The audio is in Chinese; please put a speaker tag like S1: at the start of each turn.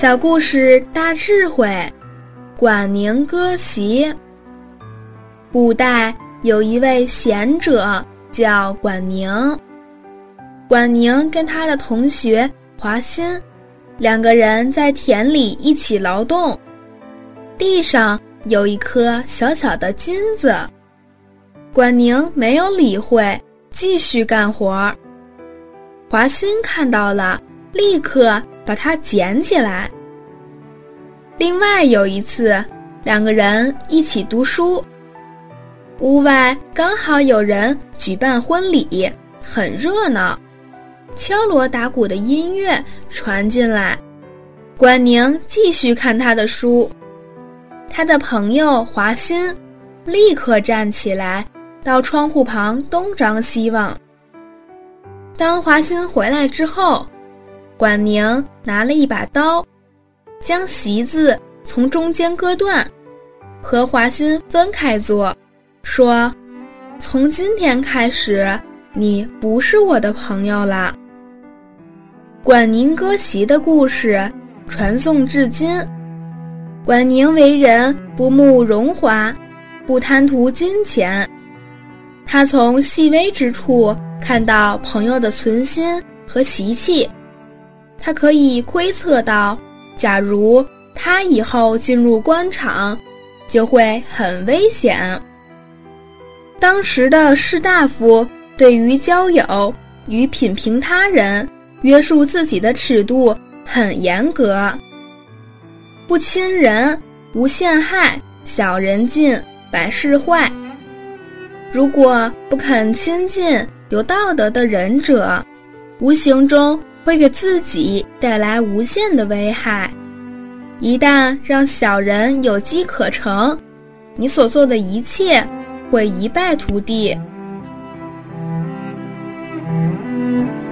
S1: 小故事大智慧，管宁割席。古代有一位贤者叫管宁，管宁跟他的同学华歆两个人在田里一起劳动，地上有一颗小小的金子，管宁没有理会，继续干活。华歆看到了，立刻把它捡起来。另外有一次，两个人一起读书，屋外刚好有人举办婚礼，很热闹，敲锣打鼓的音乐传进来。管宁继续看他的书，他的朋友华歆立刻站起来，到窗户旁东张西望。当华歆回来之后，管宁拿了一把刀，将席子从中间割断，和华歆分开坐，说：从今天开始，你不是我的朋友了。管宁割席的故事传颂至今。管宁为人不慕荣华，不贪图金钱，他从细微之处看到朋友的存心和习气，他可以窥测到，假如他以后进入官场，就会很危险。当时的士大夫对于交友与品评他人、约束自己的尺度很严格，不亲人，无陷害，小人进，百事坏。如果不肯亲近有道德的人者，无形中会给自己带来无限的危害。一旦让小人有机可乘，你所做的一切会一败涂地。